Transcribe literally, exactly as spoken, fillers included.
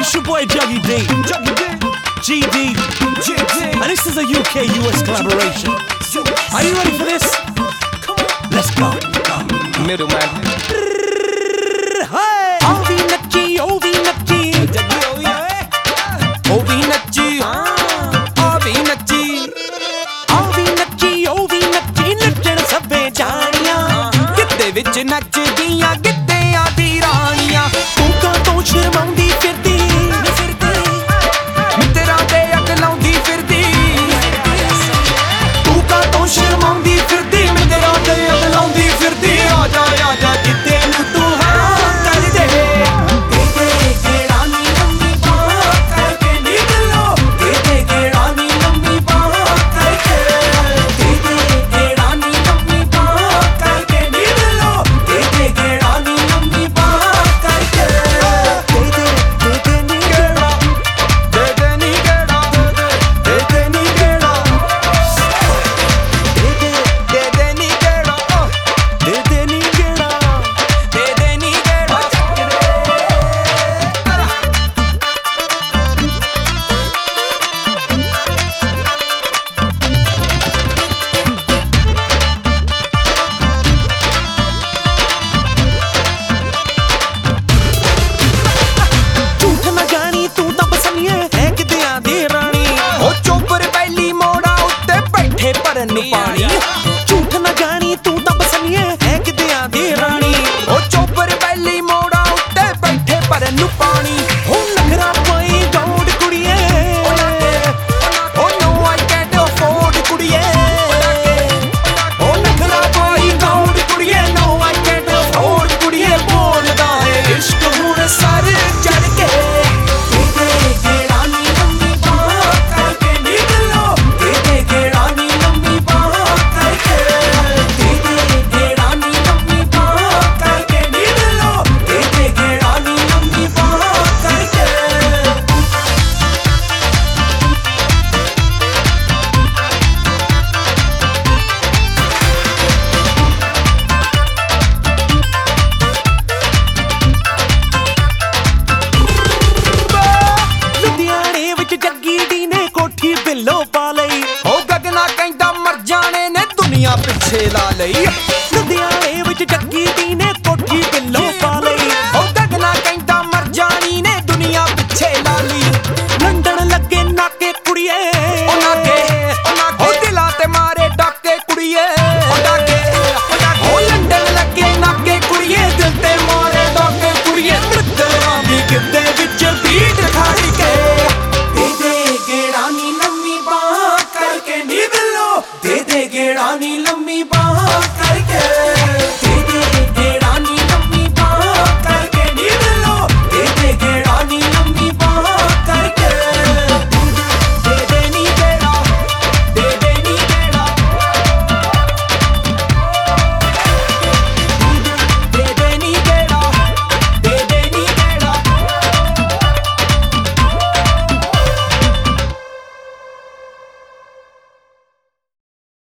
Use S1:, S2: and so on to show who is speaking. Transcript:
S1: It's your boy Juggy D, G D, G D, and this is a U K U S collaboration. Are you ready for this? Let's go.
S2: Middleman.
S1: Hey! Oh vi nachi, oh vi nachi,
S2: Oh vi nachi, oh vi nachi,
S1: oh vi nachi, oh vi nachi, ਨੱਚਣ ਸਭੇ ਜਾਣੀਆਂ
S2: ਗਿੱਧੇ ਵਿੱਚ ਨੱਚਦੀਆਂ ਗਿੱਧਿਆਂ ਦੀ ਰਾਣੀਆਂ।
S1: ਤੂੰ ਕਾਹਤੋਂ ਸ਼ਰਮਾਉਂਦੀ ਫਿਰਦੀ
S2: ਮਿੱਤਰਾਂ ਦੇ ਅੱਗ ਲਾਉਂਦੀ ਫਿਰਦੀ,
S1: ਤੂੰ ਕਾਹਤੋਂ ਸ਼ਰਮਾਉਂਦੀ ਫਿਰਦੀ ਮਿੱਤਰਾਂ ਦੇ ਅੱਗ ਲਾਉਂਦੀ ਫਿਰਦੀ। ਆ ਜਾ ਆ ਜਾ ਜਿੱਤੇ ਨੂੰ ਤੂੰ ਹਾਂ ਕਰ ਦੇ ਕਿਤੇ ਕਿਹੜਾ ਨੀ ਲੰਮੀ ਬਾਹ ਕਰਕੇ ਨਿਕਲੋ, ਕਿਤੇ ਕਿਹੜਾ ਨੀ ਲੰਮੀ ਬਾਹ ਕਰਕੇ, ਕਿਤੇ ਕਿਹੜਾ ਨੀ ਲੰਮੀ ਬਾਹ ਕਰਕੇ ਨਿਕਲੋ, ਕਿਤੇ ਕਿਹੜਾ ਨੀ ਲੰਮੀ ਬਾਹ ਕਰਕੇ, ਕਿਤੇ ਕਿਤੇ ਨੀ ਕਿਹੜਾ
S2: ਦੇ ਦੇ ਨੀ ਗੇੜਾ,
S1: ਦੇ ਦੇ ਨੀ ਕਿਹੜਾ,
S2: ਦੇ ਦੇ ਨੀ ਗੇੜਾ,
S1: ਦੇ ਦੇ ਨੀ ਕਿਹੜਾ।
S2: ਦੇ ਦੇ ਨੀ ਗੇੜਾ।
S1: ਝੂਠ ਨਾ ਜਾਣੀ ਤੂੰ ਤਾਂ ਬਸਨੀਏ ਹੈ ਕਿਦਿਆਂ ਦੀ ਰਾਣੀ,
S2: ਉਹ ਚੋਬਰ ਪਹਿਲੀ ਮੋੜਾ ਉੱਤੇ ਬੈਠੇ ਭਰਨ ਨੂੰ ਪਾਣੀ।
S1: ਝੂਠ ਨਾ ਜਾਣੀ ਤੂੰ ਤਾਂ ਬਸਨੀਏ ਹੈ ਕਿਦਿਆਂ ਦੀ ਰਾਣੀ।
S2: ਉਹ ਚੋਬਰ ਪਹਿਲੀ ਮੋੜਾ ਉੱਤੇ ਬੈਠੇ ਭਰਨ ਨੂੰ ਪਾਣੀ।
S1: ਉਹ ਨਖਰਾ ਪਾਈ ਗੌਂਡ ਕੁੜੀਏ,
S2: ਉਹ no I can't afford ਕੁੜੀਏ,
S1: ਉਹ ਨਖਰਾ ਪਾਈ ਗੌਂਡ ਕੁੜੀਏ, no I can't afford ਕੁੜੀਏ। ਬੋਲਦਾ ਏ ਇਸ਼ਕ ਹੁਣ ਸਰ ਚੜ ਕੇ, ਕਿਤੇ ਕਿਹੜਾ ਨੀ ਲੰਮੀ ਬਾਹ ਕਰਕੇ ਨਿਕਲੋ, ਕਿਤੇ ਕਿਹੜਾ ਨੀ ਲੰਮੀ ਬਾਹ ਕਰਕੇ, ਕਿਤੇ ਕਿਹੜਾ ਨੀ ਲੰਮੀ ਬਾਹ ਕਰਕੇ ਨਿਕਲੋ, ਕਿਤੇ ਕਿਹੜਾ ਨੀ ਲੰਮੀ ਬਾਹ ਕਰਕੇ। ਲੁਧਿਆਣੇ ਵਿੱਚ ਜੱਗੀ ਡੀ ਨੇ ਕੋਠੀ ਬਿੱਲੋ ਪਾ ਲਈ,
S2: ਉਹ ਗਗਨਾ ਕਹਿੰਦਾ ਮਰ ਜਾਣੇ ਨੇ ਦੁਨੀਆ ਪਿੱਛੇ ਲਾ ਲਈ।
S1: ਲੁਧਿਆਣੇ ਵਿੱਚ ਜੱਗੀ ਡੀ ਨੇ ਕੋਠੀ ਬਿੱਲੋ ਪਾ ਲਈ।
S2: ਉਹ ਗਗਨਾ ਕਹਿੰਦਾ ਮਰ ਜਾਣੀ ਨੇ ਦੁਨੀਆ ਪਿੱਛੇ ਲਾ ਲਈ।
S1: ਲੰਡਨ ਲੱਗੇ ਨਾਕੇ ਕੁੜੀਏ,
S2: ਉਹ ਨਾਕੇ ਉਹ ਨਾਕੇ ਉਹ ਦਿਲਾਂ ਤੇ ਮਾਰੇ ਡਾਕੇ ਕੁੜੀਏ, ਉਹ ਡਾਕੇ ਉਹ ਡਾਕੇ
S1: ਉਹ ਲੰਡਨ ਲੱਗੇ ਨਾਕੇ ਕੁੜੀਏ, ਦਿਲ ਤੇ ਮਾਰੇ ਡਾਕੇ ਕੁੜੀਏ। ਮਿੱਤਰਾਂ ਦੀ ਗਿੱਧੇ ਵਿੱਚ ਬੀਟ ਖੜ ਕੇ, ਦੇ ਦੇ ਗੇੜਾ ਨੀ ਲੰਮੀ ਬਾਹ ਕਰਕੇ ਨਿਕਲੋ, ਦੇ ਦੇ ਗੇੜਾ ਨੀ ਲੰਮੀ ਬਾਹ ਕਰਕੇ।